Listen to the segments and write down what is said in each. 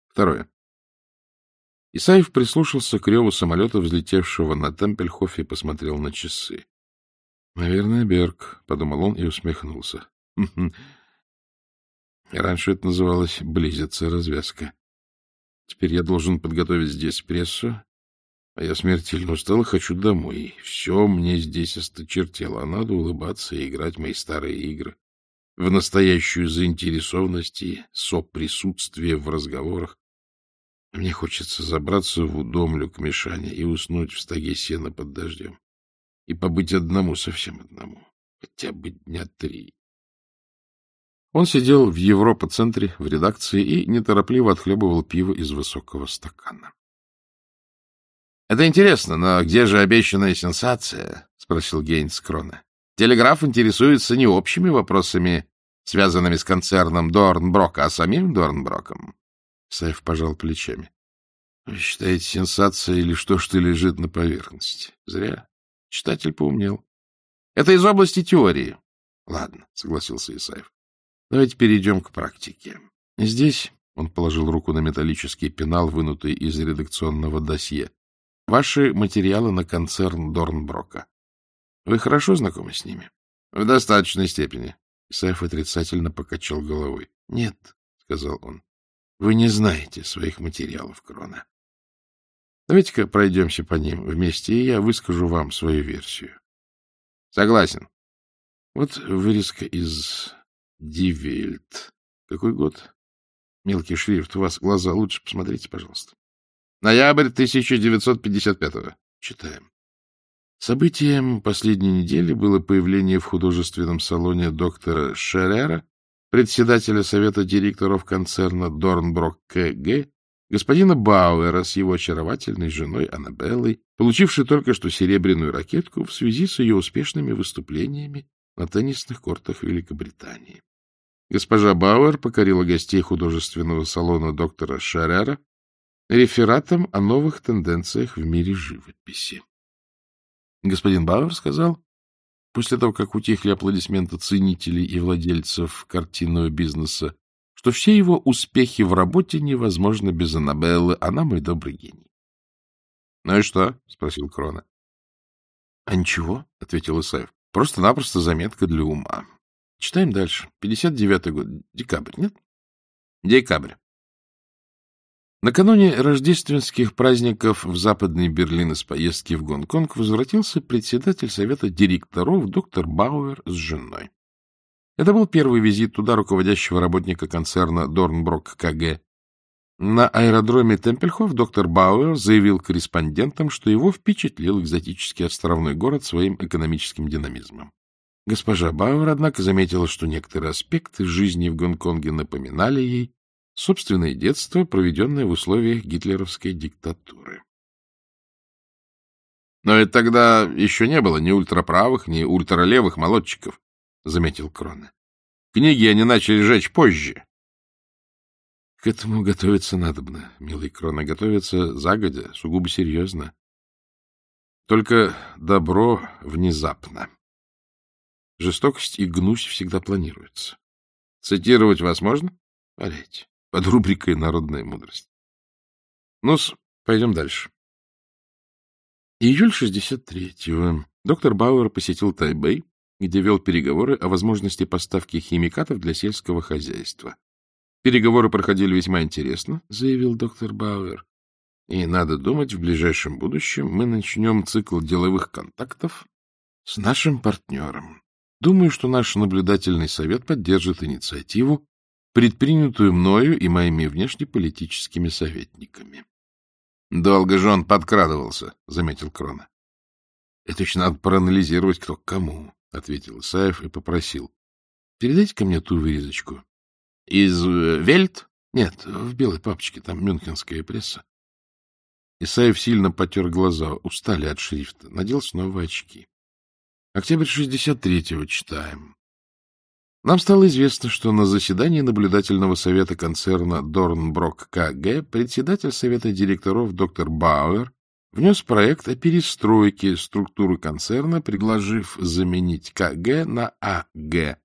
Второе. Исаев прислушался к реву самолета, взлетевшего на Темпельхоф, и посмотрел на часы. — Наверное, Берг, — подумал он и усмехнулся. Раньше это называлось «близится развязка». Теперь я должен подготовить здесь прессу, а я смертельно устал и хочу домой. Все мне здесь осточертело, а надо улыбаться и играть в мои старые игры, в настоящую заинтересованность и соприсутствие в разговорах. Мне хочется забраться в удомлю к Мишане и уснуть в стоге сена под дождем. И побыть одному, совсем одному. Хотя бы дня 3. Он сидел в Европа-центре, в редакции, и неторопливо отхлебывал пиво из высокого стакана. — Это интересно, но где же обещанная сенсация? — спросил Гейнс Крона. — Телеграф интересуется не общими вопросами, связанными с концерном Дорнброка, а самим Дорнброком. Исаев пожал плечами. — Вы считаете, сенсация или что лежит на поверхности? Зря. Читатель поумнел. — Это из области теории. — Ладно, — согласился Исаев. — Давайте перейдем к практике. Здесь, — он положил руку на металлический пенал, вынутый из редакционного досье, — ваши материалы на концерн Дорнброка. Вы хорошо знакомы с ними? — В достаточной степени. Исаев отрицательно покачал головой. — Нет, — сказал он. Вы не знаете своих материалов, Крона. Давайте-ка пройдемся по ним вместе, и я выскажу вам свою версию. Согласен. Вот вырезка из Die Welt. Какой год? Мелкий шрифт. У вас глаза лучше. Посмотрите, пожалуйста. Ноябрь 1955-го. Читаем. Событием последней недели было появление в художественном салоне доктора Шерера, председателя совета директоров концерна Дорнброк КГ, господина Бауэра с его очаровательной женой Аннабеллой, получившей только что серебряную ракетку в связи с ее успешными выступлениями на теннисных кортах Великобритании. Госпожа Бауэр покорила гостей художественного салона доктора Шерера рефератом о новых тенденциях в мире живописи. Господин Бауэр сказал, после того, как утихли аплодисменты ценителей и владельцев картинного бизнеса, что все его успехи в работе невозможны без Аннабеллы, она мой добрый гений. — Ну и что? — спросил Крона. — А ничего, — ответил Исаев. — Просто-напросто заметка для ума. Читаем дальше. 59-й год. Декабрь, нет? — Декабрь. Накануне рождественских праздников в Западный Берлин из поездки в Гонконг возвратился председатель совета директоров доктор Бауэр с женой. Это был первый визит туда руководящего работника концерна Дорнброк КГ. На аэродроме Темпельхоф доктор Бауэр заявил корреспондентам, что его впечатлил экзотический островной город своим экономическим динамизмом. Госпожа Бауэр, однако, заметила, что некоторые аспекты жизни в Гонконге напоминали ей собственное детство, проведенное в условиях гитлеровской диктатуры. — Но это тогда еще не было ни ультраправых, ни ультралевых молодчиков, — заметил Крона. — Книги они начали жечь позже. — К этому готовиться надобно, милый Крона, готовиться загодя, сугубо серьезно. Только добро внезапно. Жестокость и гнусь всегда планируются. Цитировать вас можно? Валяйте. Под рубрикой «Народная мудрость». Ну-с, пойдем дальше. Июль 63-го. Доктор Бауэр посетил Тайбэй, где вел переговоры о возможности поставки химикатов для сельского хозяйства. Переговоры проходили весьма интересно, заявил доктор Бауэр. И, надо думать, в ближайшем будущем мы начнем цикл деловых контактов с нашим партнером. Думаю, что наш наблюдательный совет поддержит инициативу, предпринятую мною и моими внешнеполитическими советниками. — Долго же он подкрадывался, — заметил Крона. — Это еще надо проанализировать, кто к кому, — ответил Исаев и попросил. — Передайте-ка мне ту вырезочку. — Из Вельт? — Нет, в белой папочке, там мюнхенская пресса. Исаев сильно потер глаза, устали от шрифта, надел снова очки. Октябрь 63-го читаем. Нам стало известно, что на заседании наблюдательного совета концерна Дорнброк КГ председатель совета директоров доктор Бауэр внес проект о перестройке структуры концерна, предложив заменить КГ на АГ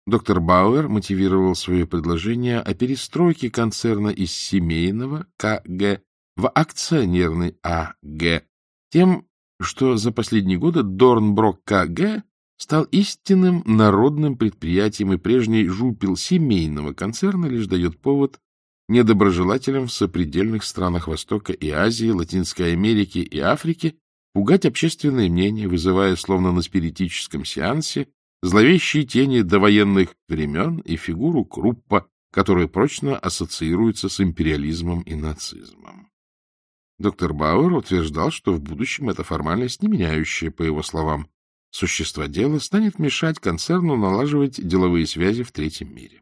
Доктор Бауэр мотивировал свое предложение о перестройке концерна из семейного КГ в акционерный АГ тем, что за последние годы Дорнброк КГ стал истинным народным предприятием, и прежний жупел семейного концерна лишь дает повод недоброжелателям в сопредельных странах Востока и Азии, Латинской Америки и Африки пугать общественное мнение, вызывая, словно на спиритическом сеансе, зловещие тени довоенных времен и фигуру Круппа, которая прочно ассоциируется с империализмом и нацизмом. Доктор Бауэр утверждал, что в будущем эта формальность, не меняющая, по его словам, существа дела, станет мешать концерну налаживать деловые связи в третьем мире.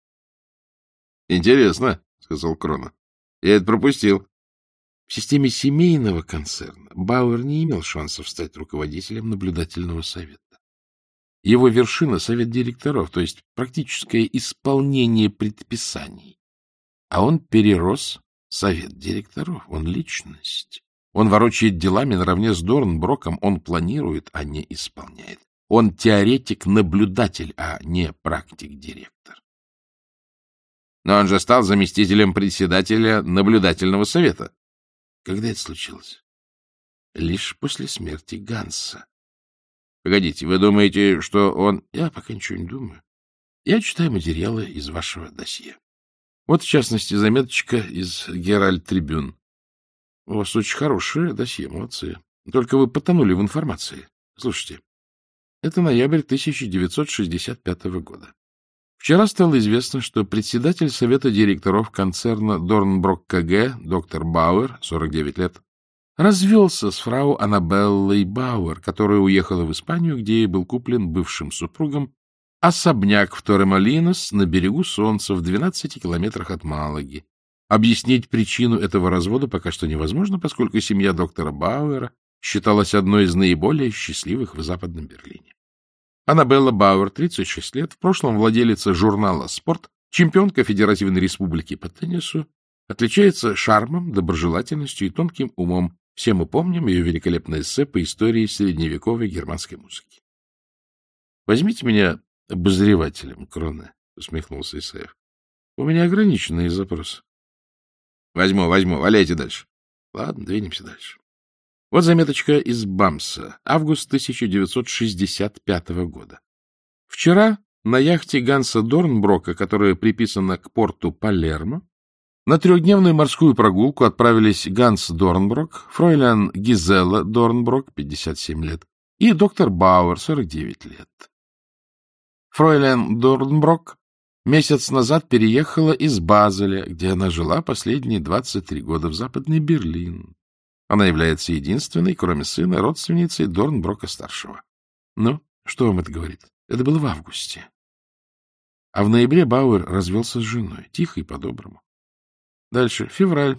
— Интересно, — сказал Крона. — Я это пропустил. В системе семейного концерна Бауэр не имел шансов стать руководителем наблюдательного совета. Его вершина — совет директоров, то есть практическое исполнение предписаний. А он перерос совет директоров, он личность. Он ворочает делами наравне с Дорнброком, он планирует, а не исполняет. Он теоретик-наблюдатель, а не практик-директор. Но он же стал заместителем председателя наблюдательного совета. Когда это случилось? Лишь после смерти Ганса. Погодите, вы думаете, что он... Я пока ничего не думаю. Я читаю материалы из вашего досье. Вот, в частности, заметочка из Геральд Трибюн. У вас очень хорошее досье, молодцы. Только вы потонули в информации. Слушайте, это ноябрь 1965 года. Вчера стало известно, что председатель совета директоров концерна Дорнброк КГ, доктор Бауэр, 49 лет, развелся с фрау Аннабеллой Бауэр, которая уехала в Испанию, где ей был куплен бывшим супругом особняк в Торемолинос на берегу Солнца в 12 километрах от Малаги. Объяснить причину этого развода пока что невозможно, поскольку семья доктора Бауэра считалась одной из наиболее счастливых в Западном Берлине. Аннабелла Бауэр, 36 лет, в прошлом владелица журнала «Спорт», чемпионка Федеративной Республики по теннису, отличается шармом, доброжелательностью и тонким умом. Все мы помним ее великолепное эссе по истории средневековой германской музыки. — Возьмите меня обозревателем, Кроне, — усмехнулся Исаев. — У меня ограниченные запросы. — Возьму, валяйте дальше. — Ладно, двинемся дальше. Вот заметочка из Бамса, август 1965 года. Вчера на яхте Ганса Дорнброка, которая приписана к порту Палермо, на трехдневную морскую прогулку отправились Ганс Дорнброк, фройлян Гизела Дорнброк, 57 лет, и доктор Бауэр, 49 лет. Фройлян Дорнброк месяц назад переехала из Базеля, где она жила последние 23 года, в Западный Берлин. Она является единственной, кроме сына, родственницей Дорнброка-старшего. Ну, что вам это говорит? Это было в августе. А в ноябре Бауэр развелся с женой, тихо и по-доброму. Дальше. Февраль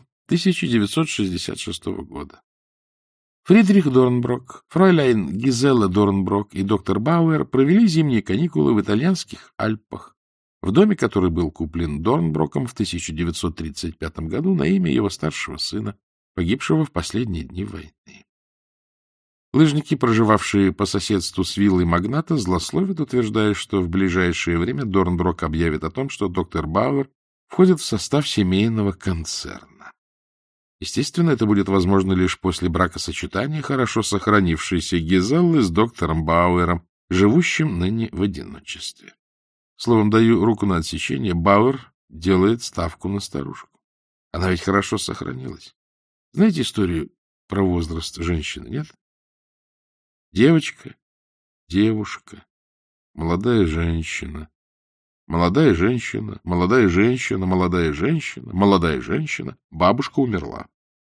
1966 года. Фридрих Дорнброк, фройляйн Гизела Дорнброк и доктор Бауэр провели зимние каникулы в итальянских Альпах, в доме, который был куплен Дорнброком в 1935 году на имя его старшего сына, погибшего в последние дни войны. Лыжники, проживавшие по соседству с виллой магната, злословят, утверждая, что в ближайшее время Дорнброк объявит о том, что доктор Бауэр входит в состав семейного концерна. Естественно, это будет возможно лишь после бракосочетания хорошо сохранившейся Гизеллы с доктором Бауэром, живущим ныне в одиночестве. Словом, даю руку на отсечение, Бауэр делает ставку на старушку. Она ведь хорошо сохранилась. Знаете историю про возраст женщины, нет? Девочка, девушка, молодая женщина, молодая женщина, молодая женщина, молодая женщина, молодая женщина, бабушка умерла.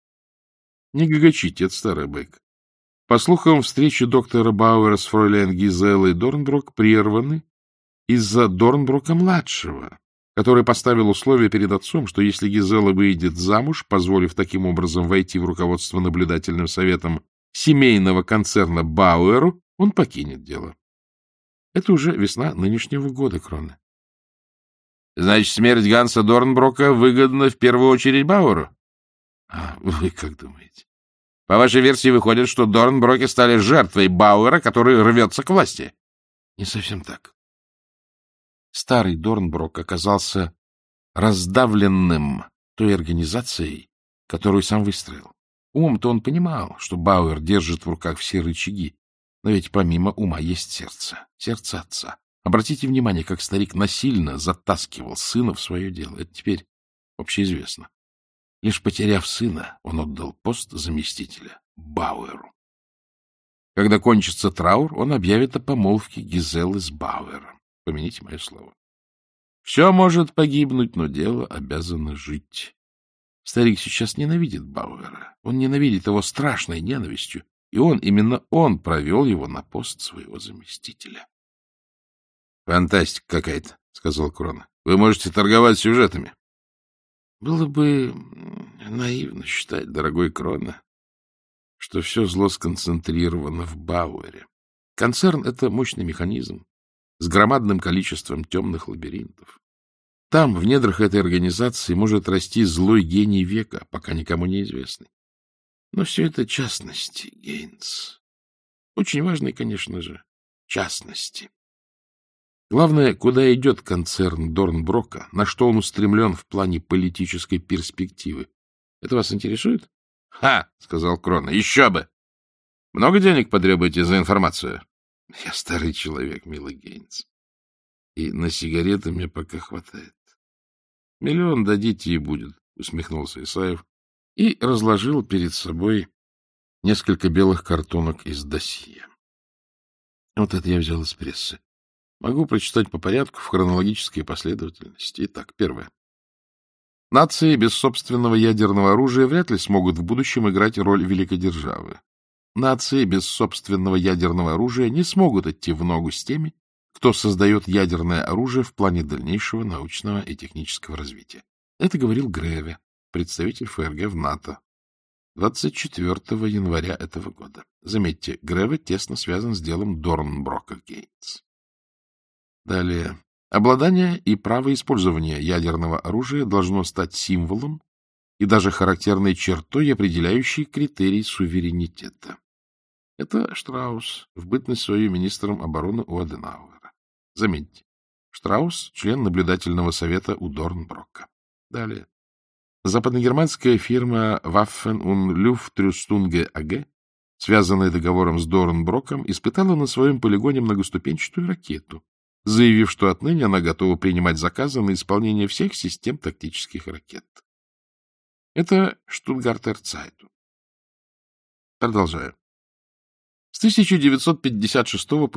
Не гагачите, это старая байка. По слухам, встречи доктора Бауэра с фройляйн Гизелой Дорнброк прерваны из-за Дорнброка-младшего, который поставил условие перед отцом, что если Гизела выйдет замуж, позволив таким образом войти в руководство наблюдательным советом семейного концерна Бауэру, он покинет дело. Это уже весна нынешнего года, Кроне. Значит, смерть Ганса Дорнброка выгодна в первую очередь Бауэру? А вы как думаете? По вашей версии выходит, что Дорнброки стали жертвой Бауэра, который рвется к власти. Не совсем так. Старый Дорнброк оказался раздавленным той организацией, которую сам выстроил. Умом-то он понимал, что Бауэр держит в руках все рычаги, но ведь помимо ума есть сердце, сердце отца. Обратите внимание, как старик насильно затаскивал сына в свое дело. Это теперь общеизвестно. Лишь потеряв сына, он отдал пост заместителя Бауэру. Когда кончится траур, он объявит о помолвке Гизелы с Бауэром. Помяните мое слово. Все может погибнуть, но дело обязано жить. Старик сейчас ненавидит Бауэра. Он ненавидит его страшной ненавистью, и именно он провел его на пост своего заместителя. — Фантастика какая-то, — сказал Крона. — Вы можете торговать сюжетами. — Было бы наивно считать, дорогой Крона, что все зло сконцентрировано в Бауэре. Концерн — это мощный механизм с громадным количеством темных лабиринтов. Там, в недрах этой организации, может расти злой гений века, пока никому не известный. Но все это частности, Гейнс. Очень важные, конечно же, частности. Главное, куда идет концерн Дорнброка, на что он устремлен в плане политической перспективы. Это вас интересует? — Ха! — сказал Крона. — Еще бы! Много денег потребуете за информацию? — Я старый человек, милый Гейнс. И на сигареты мне пока хватает. — 1 миллион дадите и будет, — усмехнулся Исаев и разложил перед собой несколько белых картонок из досье. Вот это я взял из прессы. Могу прочитать по порядку в хронологической последовательности. Итак, первое. Нации без собственного ядерного оружия вряд ли смогут в будущем играть роль великой державы. Нации без собственного ядерного оружия не смогут идти в ногу с теми, кто создает ядерное оружие в плане дальнейшего научного и технического развития. Это говорил Греве, представитель ФРГ в НАТО, 24 января этого года. Заметьте, Греве тесно связан с делом Дорнброка-Гейнс. Далее. Обладание и право использования ядерного оружия должно стать символом и даже характерной чертой, определяющей критерий суверенитета. Это Штраус, в бытность свою министром обороны у Аденауэра. Заметьте, Штраус — член наблюдательного совета у Дорнброка. Далее. Западногерманская фирма Waffen- und Luftrüstung AG, связанная договором с Дорнброком, испытала на своем полигоне многоступенчатую ракету, заявив, что отныне она готова принимать заказы на исполнение всех систем тактических ракет. Это Штутгартер Цайтунг. Продолжаю. С 1956 по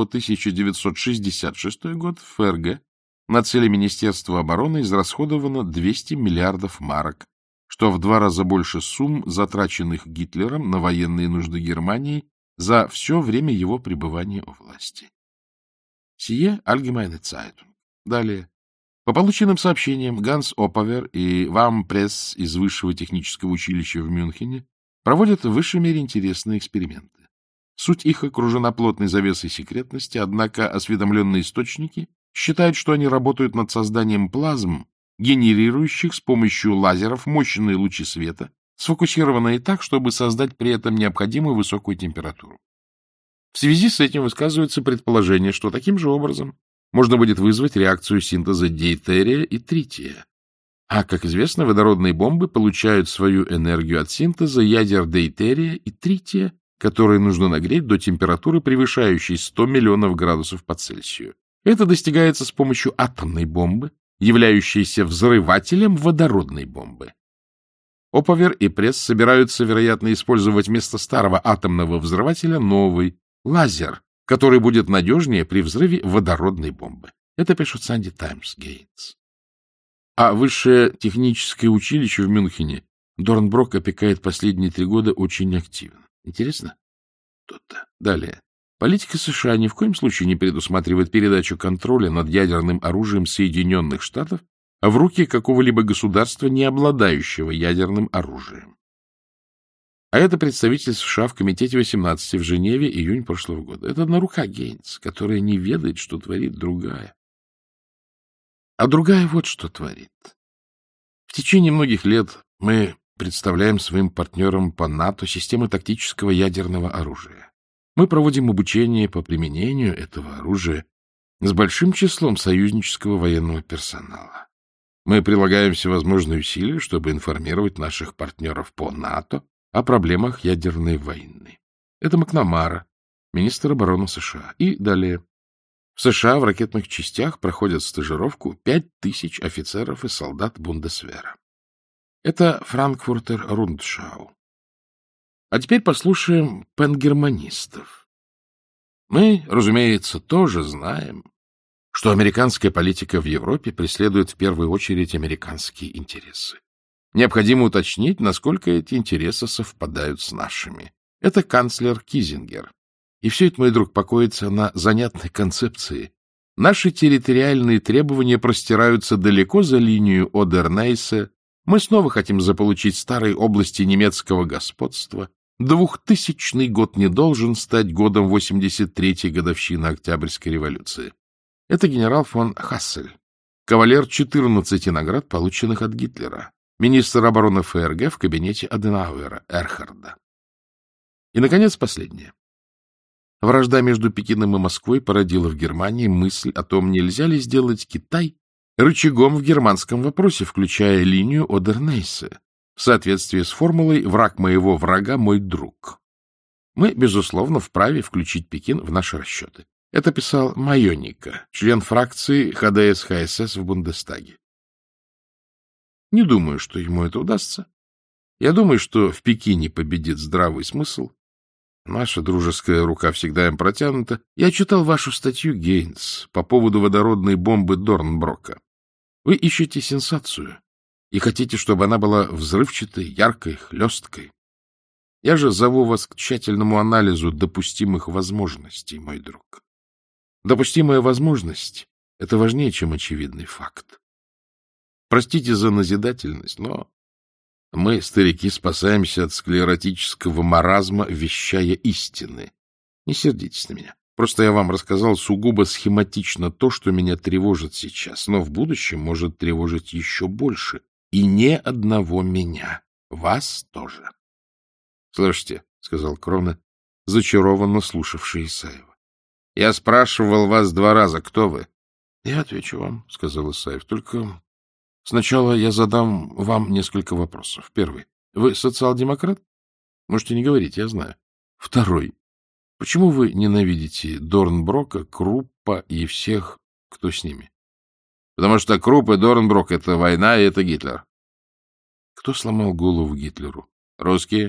1966 год в ФРГ на цели Министерства обороны израсходовано 200 миллиардов марок, что в 2 раза больше сумм, затраченных Гитлером на военные нужды Германии за все время его пребывания у власти. Сие Allgemeine Zeitung. Далее. По полученным сообщениям, Ганс Оповер и Вам Пресс из Высшего технического училища в Мюнхене проводят в высшей мере интересные эксперименты. Суть их окружена плотной завесой секретности, однако осведомленные источники считают, что они работают над созданием плазм, генерирующих с помощью лазеров мощные лучи света, сфокусированные так, чтобы создать при этом необходимую высокую температуру. В связи с этим высказывается предположение, что таким же образом можно будет вызвать реакцию синтеза дейтерия и трития. А, как известно, водородные бомбы получают свою энергию от синтеза ядер дейтерия и трития, которые нужно нагреть до температуры, превышающей 100 миллионов градусов по Цельсию. Это достигается с помощью атомной бомбы, являющейся взрывателем водородной бомбы. Оповер и Пресс собираются, вероятно, использовать вместо старого атомного взрывателя новый лазер, который будет надежнее при взрыве водородной бомбы. Это пишет Санди Таймс Гейнс. А Высшее техническое училище в Мюнхене Дорнброк опекает последние 3 года очень активно. Интересно? То-то. Далее. Политика США ни в коем случае не предусматривает передачу контроля над ядерным оружием Соединенных Штатов в руки какого-либо государства, не обладающего ядерным оружием. А это представитель США в Комитете 18 в Женеве, июнь прошлого года. Это одна рука Гейнс, которая не ведает, что творит другая. А другая вот что творит. В течение многих лет мы представляем своим партнерам по НАТО системы тактического ядерного оружия. Мы проводим обучение по применению этого оружия с большим числом союзнического военного персонала. Мы прилагаем всевозможные усилия, чтобы информировать наших партнеров по НАТО о проблемах ядерной войны. Это Макнамара, министр обороны США. И далее. В США в ракетных частях проходят стажировку 5000 офицеров и солдат Бундесвера. Это Франкфуртер Рундшау. А теперь послушаем пангерманистов. Мы, разумеется, тоже знаем, что американская политика в Европе преследует в первую очередь американские интересы. Необходимо уточнить, насколько эти интересы совпадают с нашими. Это канцлер Кизингер. И все это, мой друг, покоится на занятной концепции. Наши территориальные требования простираются далеко за линию Одернейса. Мы снова хотим заполучить старые области немецкого господства. 2000 год не должен стать годом 83-й годовщины Октябрьской революции. Это генерал фон Хассель, кавалер 14 наград, полученных от Гитлера, министр обороны ФРГ в кабинете Аденауэра, Эрхарда. И, наконец, последнее. Вражда между Пекином и Москвой породила в Германии мысль о том, нельзя ли сделать Китай рычагом в германском вопросе, включая линию Одернейса, в соответствии с формулой «враг моего врага – мой друг». Мы, безусловно, вправе включить Пекин в наши расчеты. Это писал Майоника, член фракции ХДС-ХСС в Бундестаге. Не думаю, что ему это удастся. Я думаю, что в Пекине победит здравый смысл. Наша дружеская рука всегда им протянута. Я читал вашу статью, Гейнс, по поводу водородной бомбы Дорнброка. Вы ищете сенсацию и хотите, чтобы она была взрывчатой, яркой, хлесткой. Я же зову вас к тщательному анализу допустимых возможностей, мой друг. Допустимая возможность — это важнее, чем очевидный факт. Простите за назидательность, но мы, старики, спасаемся от склеротического маразма, вещая истины. Не сердитесь на меня. Просто я вам рассказал сугубо схематично то, что меня тревожит сейчас, но в будущем может тревожить еще больше. И ни одного меня. Вас тоже. — Слышите, — сказал Крона, зачарованно слушавший Исаева. — Я спрашивал вас 2 раза, кто вы? — Я отвечу вам, — сказал Исаев. — Только сначала я задам вам несколько вопросов. Первый. Вы социал-демократ? Можете не говорить, я знаю. Второй. Почему вы ненавидите Дорнброка, Круппа и всех, кто с ними? Потому что Крупп и Дорнброк — это война, и это Гитлер. Кто сломал голову Гитлеру? Русские.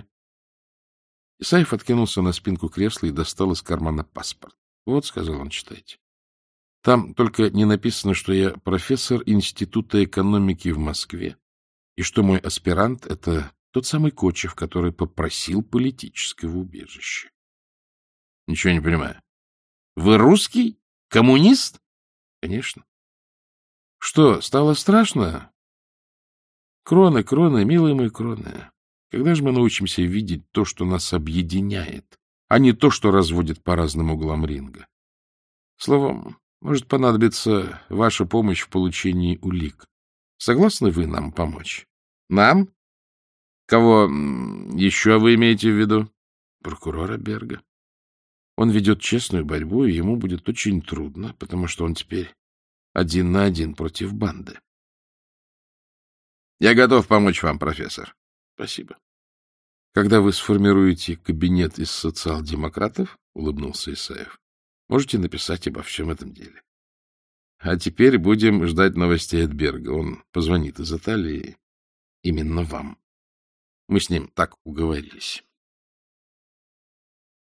Исаев откинулся на спинку кресла и достал из кармана паспорт. Вот, — сказал он, — читайте. Там только не написано, что я профессор Института экономики в Москве, и что мой аспирант — это тот самый Кочев, который попросил политического убежища. Ничего не понимаю. Вы русский? Коммунист? Конечно. Что, стало страшно? Кроны, Кроны, милые мои Кроны, когда же мы научимся видеть то, что нас объединяет, а не то, что разводит по разным углам ринга? Словом, может понадобиться ваша помощь в получении улик. Согласны вы нам помочь? Нам? Кого еще вы имеете в виду? Прокурора Берга. Он ведет честную борьбу, и ему будет очень трудно, потому что он теперь 1 на 1 против банды. Я готов помочь вам, профессор. Спасибо. Когда вы сформируете кабинет из социал-демократов, улыбнулся Исаев, можете написать обо всем этом деле. А теперь будем ждать новостей от Берга. Он позвонит из Италии именно вам. Мы с ним так уговорились.